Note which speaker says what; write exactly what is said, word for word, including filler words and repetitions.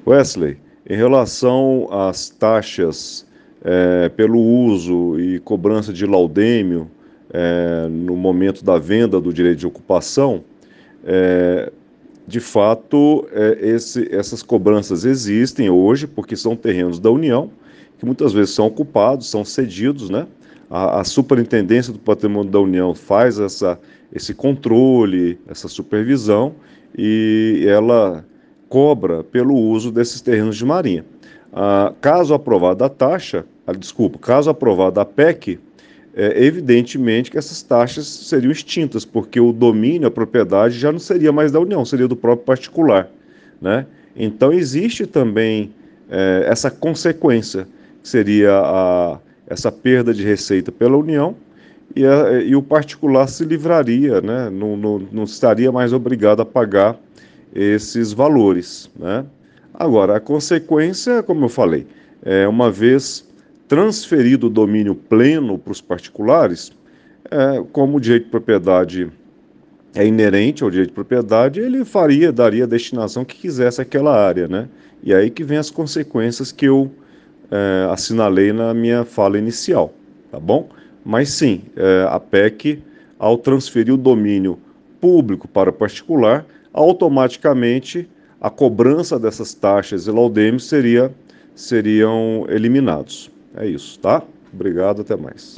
Speaker 1: Wesley, em relação às taxas eh, pelo uso e cobrança de laudêmio eh, no momento da venda do direito de ocupação, eh, de fato, eh, esse- essas cobranças existem hoje porque são terrenos da União que muitas vezes são ocupados, são cedidos, né? A, a Superintendência do Patrimônio da União faz essa, esse controle, essa supervisão e ela cobra pelo uso desses terrenos de marinha. Ah, caso aprovada a taxa, ah, desculpa, caso aprovada a P E C, é, evidentemente que essas taxas seriam extintas, porque o domínio, a propriedade já não seria mais da União, seria do próprio particular, né? Então existe também é, essa consequência, que seria a, essa perda de receita pela União, e, a, e o particular se livraria, né? Não, não, não estaria mais obrigado a pagar esses valores, né? Agora, a consequência, como eu falei, é uma vez transferido o domínio pleno para os particulares, é, como o direito de propriedade é inerente ao direito de propriedade, ele faria, daria a destinação que quisesse àquela área, né? E aí que vem as consequências que eu é, assinalei na minha fala inicial, tá bom? Mas sim, é, a P E C, ao transferir o domínio público para particular, automaticamente a cobrança dessas taxas e laudêmios seria, seriam eliminados. É isso, tá? Obrigado, até mais.